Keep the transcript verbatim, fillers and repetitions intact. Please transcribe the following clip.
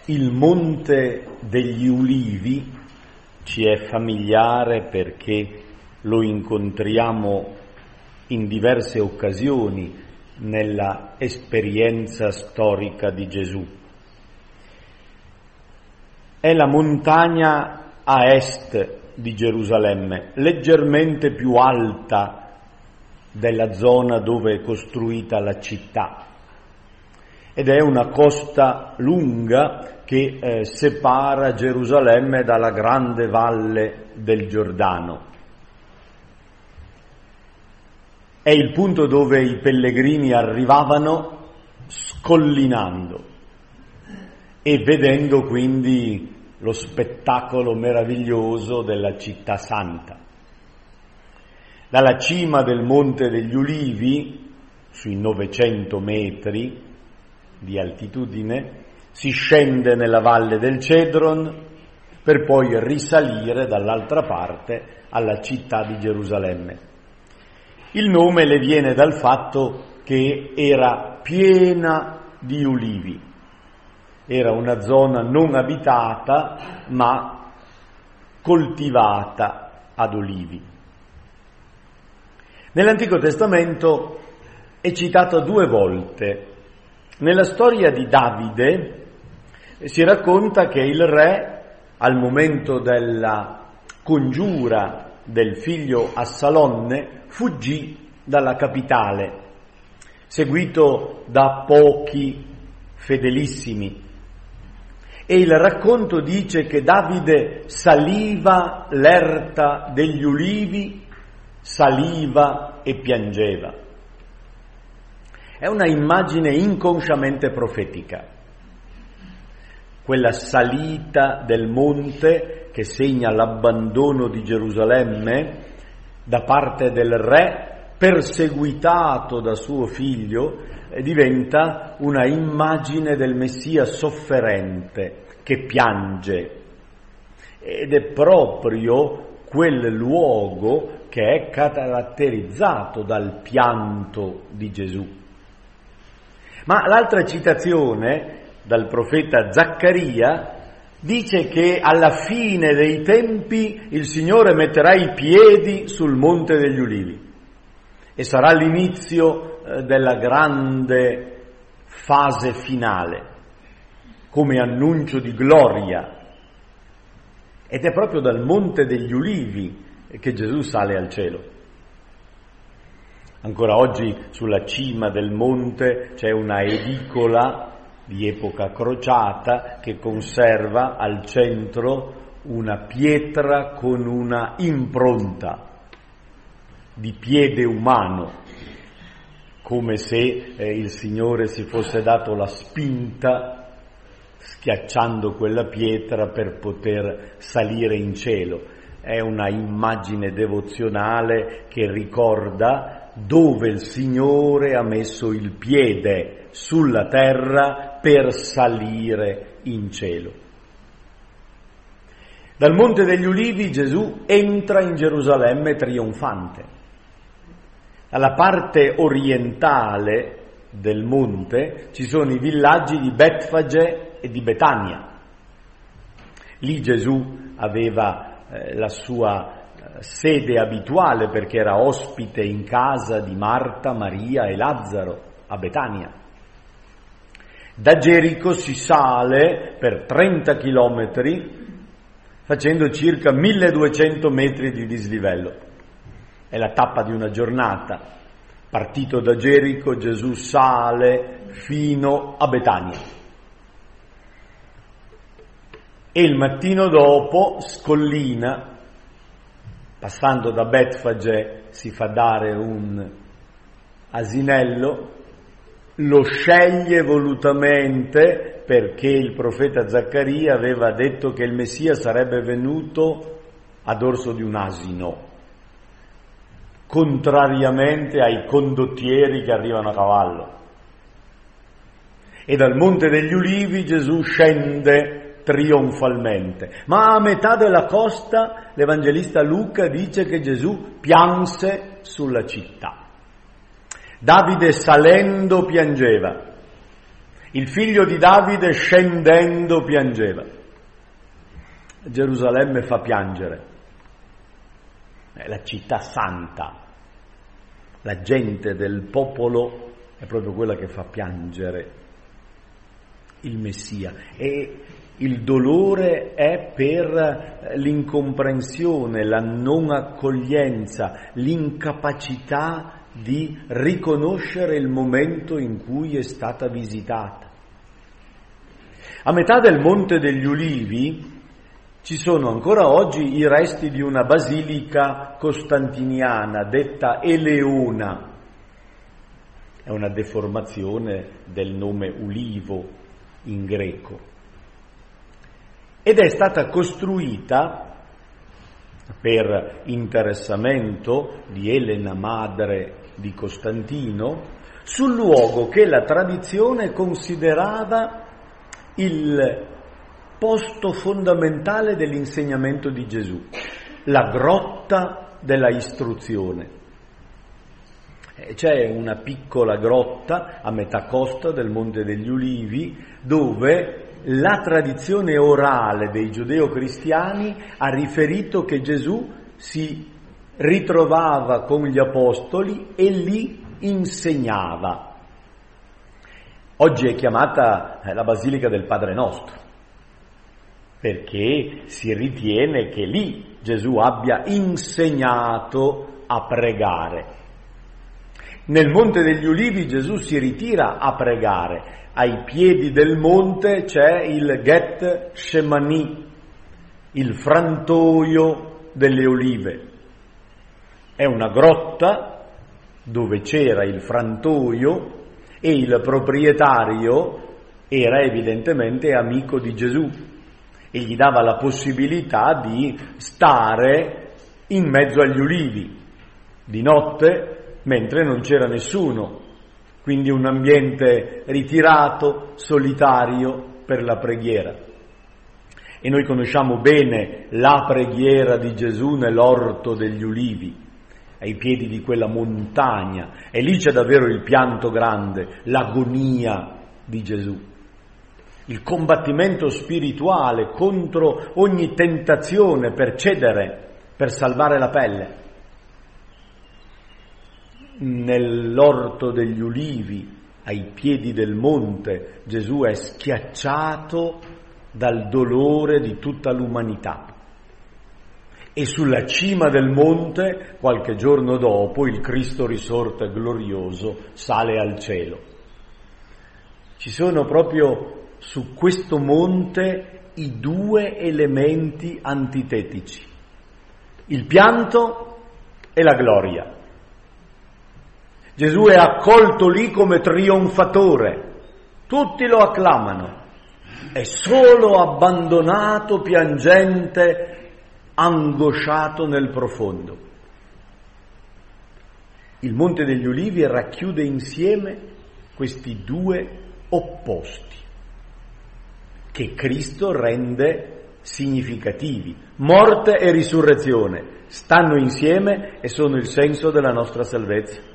Il Monte degli Ulivi ci è familiare perché lo incontriamo in diverse occasioni nella esperienza storica di Gesù. È la montagna a est di Gerusalemme, leggermente più alta della zona dove è costruita la città, ed è una costa lunga che eh, separa Gerusalemme dalla grande valle del Giordano. È il punto dove i pellegrini arrivavano scollinando e vedendo quindi lo spettacolo meraviglioso della città santa. Dalla cima del Monte degli Ulivi, sui novecento metri di altitudine, si scende nella valle del Cedron per poi risalire dall'altra parte alla città di Gerusalemme. Il nome le viene dal fatto che era piena di ulivi. Era una zona non abitata, ma coltivata ad olivi. Nell'Antico Testamento è citato due volte. Nella storia di Davide si racconta che il re, al momento della congiura del figlio Assalonne, fuggì dalla capitale, seguito da pochi fedelissimi. E il racconto dice che Davide saliva l'erta degli ulivi, saliva e piangeva. È una immagine inconsciamente profetica, quella salita del monte che segna l'abbandono di Gerusalemme da parte del re, perseguitato da suo figlio, e diventa una immagine del Messia sofferente che piange. Ed è proprio quel luogo che è caratterizzato dal pianto di Gesù. Ma l'altra citazione dal profeta Zaccaria dice che alla fine dei tempi il Signore metterà i piedi sul Monte degli Ulivi e sarà l'inizio eh, della grande fase finale, come annuncio di gloria. Ed è proprio dal Monte degli Ulivi che Gesù sale al cielo. Ancora oggi sulla cima del monte c'è una edicola di epoca crociata che conserva al centro una pietra con una impronta di piede umano, come se eh, il Signore si fosse dato la spinta schiacciando quella pietra per poter salire in cielo. È una immagine devozionale che ricorda dove il Signore ha messo il piede sulla terra per salire in cielo. Dal Monte degli Ulivi Gesù entra in Gerusalemme trionfante. Dalla parte orientale del monte ci sono i villaggi di Betfage e di Betania. Lì Gesù aveva eh, la sua sede abituale perché era ospite in casa di Marta, Maria e Lazzaro a Betania. Da Gerico si sale per trenta chilometri facendo circa milleduecento metri di dislivello. È la tappa di una giornata. Partito da Gerico, Gesù sale fino a Betania. E il mattino dopo scollina. Passando da Betfage si fa dare un asinello, lo sceglie volutamente perché il profeta Zaccaria aveva detto che il Messia sarebbe venuto a dorso di un asino, contrariamente ai condottieri che arrivano a cavallo. E dal Monte degli Ulivi Gesù scende trionfalmente, ma a metà della costa l'Evangelista Luca dice che Gesù pianse sulla città. Davide salendo piangeva Il figlio di Davide scendendo piangeva. Gerusalemme fa piangere. È la città santa. La gente del popolo è proprio quella che fa piangere il Messia. E il dolore è per l'incomprensione, la non accoglienza, l'incapacità di riconoscere il momento in cui è stata visitata. A metà del Monte degli Ulivi ci sono ancora oggi i resti di una basilica costantiniana detta Eleona. È una deformazione del nome Ulivo in greco. Ed è stata costruita per interessamento di Elena, madre di Costantino, sul luogo che la tradizione considerava il posto fondamentale dell'insegnamento di Gesù, la grotta della istruzione. C'è una piccola grotta a metà costa del Monte degli Ulivi dove la tradizione orale dei giudeo-cristiani ha riferito che Gesù si ritrovava con gli apostoli e li insegnava. Oggi è chiamata la Basilica del Padre Nostro, perché si ritiene che lì Gesù abbia insegnato a pregare. Nel Monte degli Ulivi Gesù si ritira a pregare. Ai piedi del monte c'è il Get Shemani, il frantoio delle olive. È una grotta dove c'era il frantoio e il proprietario era evidentemente amico di Gesù e gli dava la possibilità di stare in mezzo agli ulivi di notte mentre non c'era nessuno. Quindi un ambiente ritirato, solitario per la preghiera. E noi conosciamo bene la preghiera di Gesù nell'orto degli ulivi, ai piedi di quella montagna. E lì c'è davvero il pianto grande, l'agonia di Gesù. Il combattimento spirituale contro ogni tentazione per cedere, per salvare la pelle. Nell'orto degli ulivi, ai piedi del monte, Gesù è schiacciato dal dolore di tutta l'umanità. E sulla cima del monte, qualche giorno dopo, il Cristo risorto e glorioso sale al cielo. Ci sono proprio su questo monte i due elementi antitetici, il pianto e la gloria. Gesù è accolto lì come trionfatore, tutti lo acclamano, è solo abbandonato, piangente, angosciato nel profondo. Il Monte degli Ulivi racchiude insieme questi due opposti che Cristo rende significativi. Morte e risurrezione stanno insieme e sono il senso della nostra salvezza.